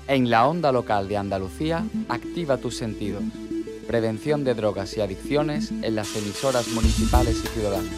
En la onda local de Andalucía, activa tus sentidos. Prevención de drogas y adicciones en las emisoras municipales y ciudadanas.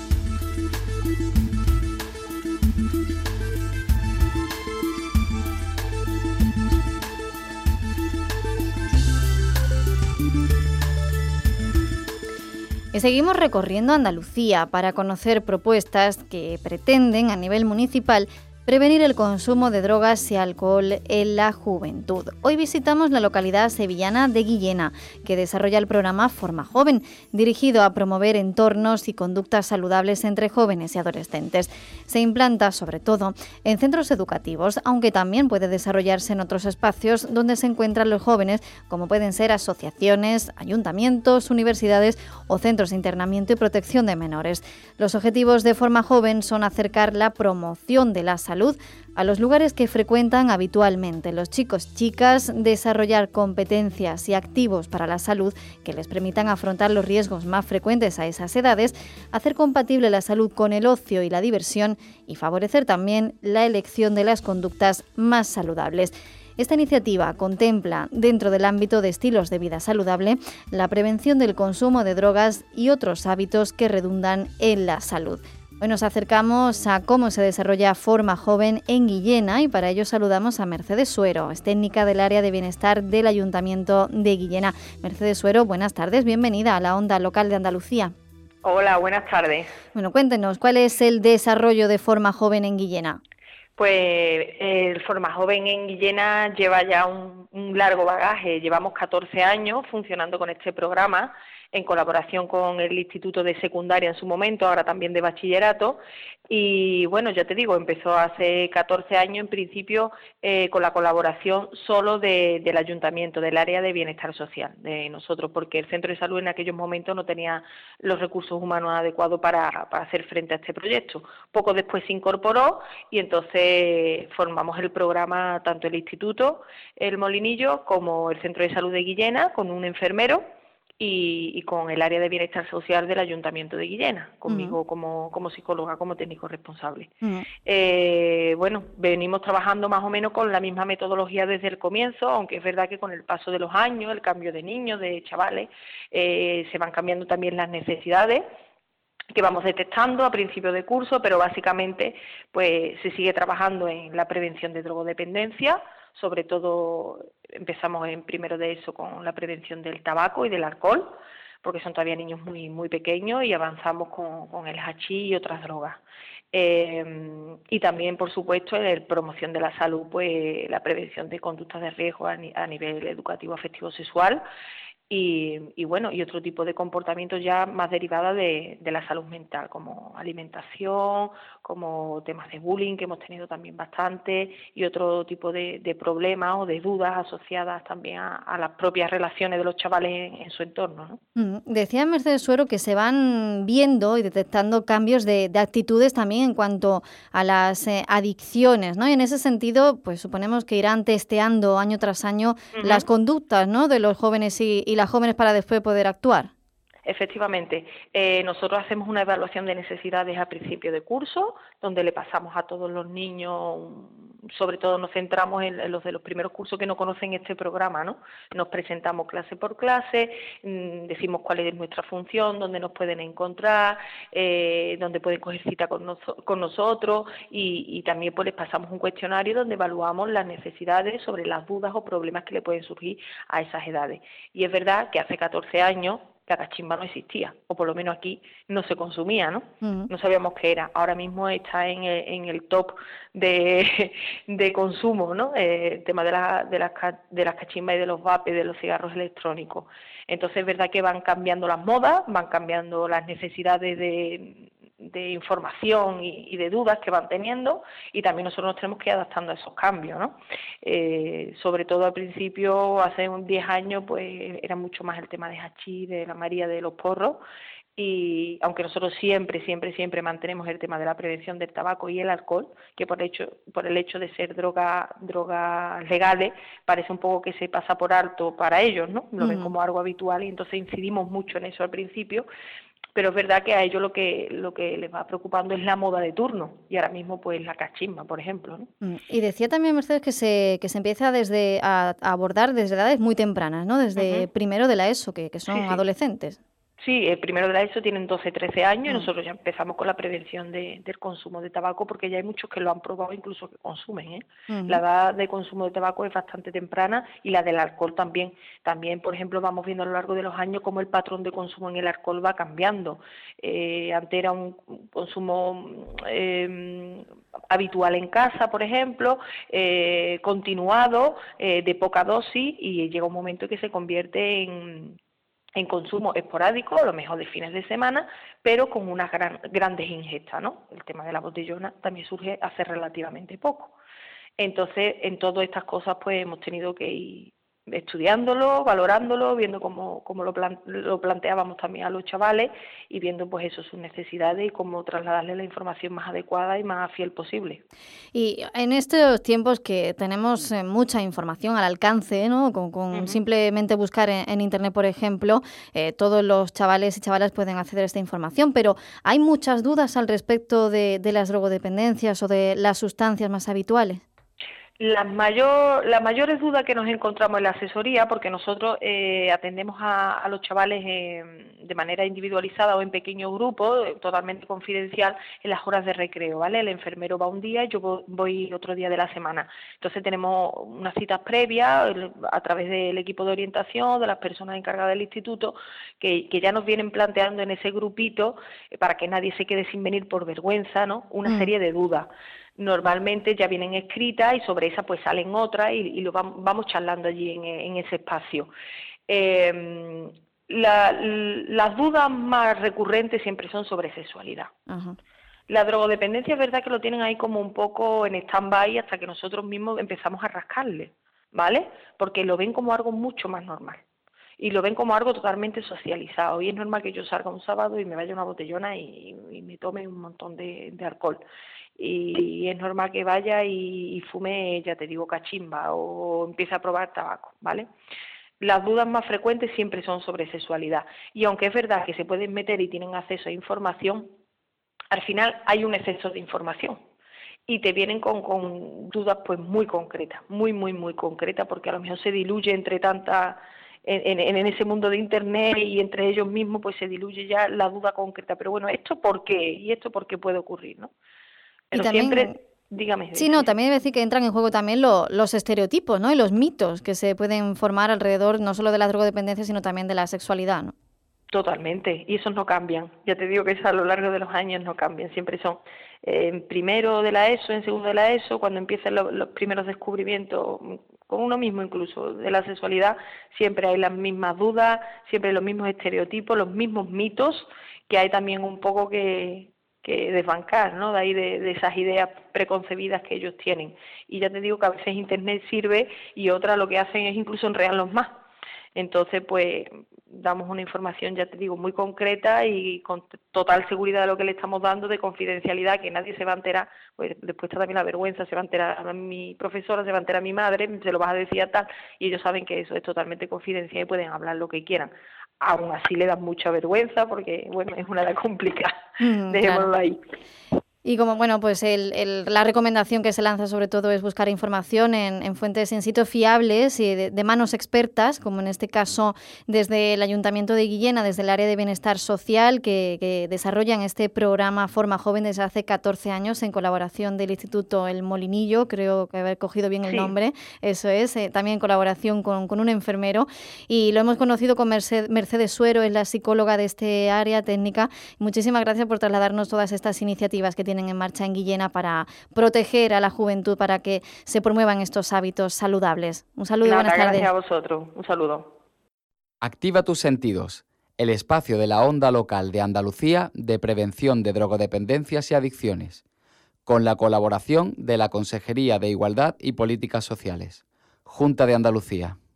Y seguimos recorriendo Andalucía para conocer propuestas que pretenden, a nivel municipal, prevenir el consumo de drogas y alcohol en la juventud. Hoy visitamos la localidad sevillana de Guillena, que desarrolla el programa Forma Joven, dirigido a promover entornos y conductas saludables entre jóvenes y adolescentes. Se implanta, sobre todo, en centros educativos, aunque también puede desarrollarse en otros espacios donde se encuentran los jóvenes, como pueden ser asociaciones, ayuntamientos, universidades o centros de internamiento y protección de menores. Los objetivos de Forma Joven son acercar la promoción de la salud a los lugares que frecuentan habitualmente los chicos, chicas, desarrollar competencias y activos para la salud que les permitan afrontar los riesgos más frecuentes a esas edades, hacer compatible la salud con el ocio y la diversión y favorecer también la elección de las conductas más saludables. Esta iniciativa contempla, dentro del ámbito de estilos de vida saludable, la prevención del consumo de drogas y otros hábitos que redundan en la salud. Hoy nos acercamos a cómo se desarrolla Forma Joven en Guillena y para ello saludamos a Mercedes Suero, es técnica del área de bienestar del Ayuntamiento de Guillena. Mercedes Suero, buenas tardes, bienvenida a la onda local de Andalucía. Hola, buenas tardes. Bueno, cuéntenos, ¿cuál es el desarrollo de Forma Joven en Guillena? Pues el Forma Joven en Guillena lleva ya un largo bagaje, llevamos 14 años funcionando con este programa en colaboración con el Instituto de Secundaria en su momento, ahora también de Bachillerato, y bueno, ya te digo, empezó hace 14 años en principio con la colaboración solo del Ayuntamiento, del área de bienestar social de nosotros, porque el Centro de Salud en aquellos momentos no tenía los recursos humanos adecuados para hacer frente a este proyecto. Poco después se incorporó y entonces formamos el programa tanto el Instituto, el Molinillo, como el Centro de Salud de Guillena, con un enfermero, y con el área de bienestar social del Ayuntamiento de Guillena, conmigo como psicóloga, como técnico responsable. Bueno, venimos trabajando más o menos con la misma metodología desde el comienzo, aunque es verdad que con el paso de los años, el cambio de niños, de chavales, se van cambiando también las necesidades que vamos detectando a principio de curso, pero básicamente pues se sigue trabajando en la prevención de drogodependencia, sobre todo empezamos en primero de eso con la prevención del tabaco y del alcohol, porque son todavía niños muy pequeños, y avanzamos con el hachís y otras drogas. Y también, por supuesto, en la promoción de la salud, pues la prevención de conductas de riesgo a nivel educativo, afectivo, sexual, y bueno, y otro tipo de comportamientos ya más derivados de la salud mental, como alimentación, como temas de bullying, que hemos tenido también bastante, y otro tipo de problemas o de dudas asociadas también a las propias relaciones de los chavales en su entorno, ¿no? Decía Mercedes Suero que se van viendo y detectando cambios de actitudes también en cuanto a las adicciones, ¿no? Y en ese sentido, pues suponemos que irán testeando año tras año las conductas, ¿no?, de los jóvenes y las jóvenes para después poder actuar. Efectivamente, nosotros hacemos una evaluación de necesidades a principio de curso, donde le pasamos a todos los niños, sobre todo nos centramos en los de los primeros cursos que no conocen este programa, ¿no? Nos presentamos clase por clase, decimos cuál es nuestra función, dónde nos pueden encontrar, dónde pueden coger cita con nosotros, y también pues les pasamos un cuestionario donde evaluamos las necesidades sobre las dudas o problemas que le pueden surgir a esas edades. Y es verdad que hace 14 años la cachimba no existía, o por lo menos aquí no se consumía, ¿no? No sabíamos qué era. Ahora mismo está en el top de consumo, ¿no? El tema de las cachimbas y de los vapes, de los cigarros electrónicos. Entonces es verdad que van cambiando las modas, van cambiando las necesidades de información y de dudas que van teniendo, y también nosotros nos tenemos que ir adaptando a esos cambios, ¿no? Sobre todo al principio, hace 10 años, pues era mucho más el tema de hachís, de la María, de los porros, y aunque nosotros siempre mantenemos el tema de la prevención del tabaco y el alcohol, que por el hecho de ser drogas legales, parece un poco que se pasa por alto para ellos, ¿no? Lo ven como algo habitual, y entonces incidimos mucho en eso al principio. pero es verdad que a ellos lo que les va preocupando es la moda de turno, y ahora mismo pues la cachimba, por ejemplo, ¿no? Y decía también Mercedes que se empieza a abordar desde edades muy tempranas, ¿no? Desde primero de la ESO, que son adolescentes. Sí, el primero de la ESO tienen 12, 13 años y nosotros ya empezamos con la prevención del consumo de tabaco, porque ya hay muchos que lo han probado, incluso que consumen, ¿eh? La edad de consumo de tabaco es bastante temprana, y la del alcohol también. También, por ejemplo, vamos viendo a lo largo de los años cómo el patrón de consumo en el alcohol va cambiando. Antes era un consumo habitual en casa, por ejemplo, continuado, de poca dosis, y llega un momento que se convierte en consumo esporádico, a lo mejor de fines de semana, pero con unas grandes ingestas, ¿no? El tema de la botellona también surge hace relativamente poco. Entonces, en todas estas cosas, pues hemos tenido que ir estudiándolo, valorándolo, viendo cómo lo planteábamos también a los chavales, y viendo pues eso, sus necesidades, y cómo trasladarles la información más adecuada y más fiel posible. Y en estos tiempos que tenemos mucha información al alcance, ¿no? Con simplemente buscar en Internet, por ejemplo, todos los chavales y chavalas pueden acceder a esta información, pero hay muchas dudas al respecto de las drogodependencias o de las sustancias más habituales. Las mayores dudas que nos encontramos en la asesoría, porque nosotros atendemos a los chavales de manera individualizada o en pequeños grupos, totalmente confidencial, en las horas de recreo, ¿vale? El enfermero va un día y yo voy otro día de la semana. Entonces tenemos unas citas previas a través del equipo de orientación, de las personas encargadas del instituto, que ya nos vienen planteando en ese grupito, para que nadie se quede sin venir por vergüenza, ¿no? Una serie de dudas. Normalmente ya vienen escritas, y sobre esas pues salen otras, y lo vamos charlando allí en ese espacio. Las dudas más recurrentes siempre son sobre sexualidad. La drogodependencia es verdad que lo tienen ahí como un poco en stand-by hasta que nosotros mismos empezamos a rascarle, ¿vale? Porque lo ven como algo mucho más normal, y lo ven como algo totalmente socializado, y es normal que yo salga un sábado y me vaya a una botellona y me tome un montón de alcohol. Y es normal que vaya y fume, ya te digo, cachimba, o empiece a probar tabaco, ¿vale? Las dudas más frecuentes siempre son sobre sexualidad, y aunque es verdad que se pueden meter y tienen acceso a información, al final hay un exceso de información, y te vienen con dudas pues muy concretas, muy concretas, porque a lo mejor se diluye entre tanta... En ese mundo de Internet, y entre ellos mismos pues se diluye ya la duda concreta, pero bueno, ¿esto por qué? ¿Y esto por qué puede ocurrir, no? Pero y también, siempre, dígame. Sí, no, también debe decir que entran en juego también los estereotipos, ¿no? Y los mitos que se pueden formar alrededor no solo de la drogodependencia, sino también de la sexualidad, ¿no? Totalmente, y esos no cambian. Ya te digo que eso a lo largo de los años no cambian, siempre son en primero de la ESO, en segundo de la ESO, cuando empiezan los primeros descubrimientos, con uno mismo incluso, de la sexualidad, siempre hay las mismas dudas, siempre hay los mismos estereotipos, los mismos mitos, que hay también un poco que desbancar, ¿no? De ahí de esas ideas preconcebidas que ellos tienen. Y ya te digo que a veces Internet sirve, y otras lo que hacen es incluso enredarlos más. Entonces, pues, damos una información, ya te digo, muy concreta y con total seguridad de lo que le estamos dando, de confidencialidad, que nadie se va a enterar. Pues después está también la vergüenza, se va a enterar a mi profesora, se va a enterar a mi madre, se lo vas a decir a tal, y ellos saben que eso es totalmente confidencial y pueden hablar lo que quieran. Aún así le da mucha vergüenza, porque, bueno, es una edad complicada. Dejémoslo claro. ahí. Y como, bueno, pues la recomendación que se lanza sobre todo es buscar información en fuentes in situ fiables y de manos expertas, como en este caso desde el Ayuntamiento de Guillena, desde el área de bienestar social, que desarrollan este programa Forma Joven desde hace 14 años en colaboración del Instituto El Molinillo, creo que haber cogido bien el nombre, eso es, también en colaboración con un enfermero, y lo hemos conocido con Mercedes Suero, es la psicóloga de este área técnica. Muchísimas gracias por trasladarnos todas estas iniciativas que tienen en marcha en Guillena para proteger a la juventud, para que se promuevan estos hábitos saludables. Un saludo y buenas tardes. Gracias a vosotros. Un saludo. Activa tus sentidos, el espacio de la onda local de Andalucía de prevención de drogodependencias y adicciones, con la colaboración de la Consejería de Igualdad y Políticas Sociales, Junta de Andalucía.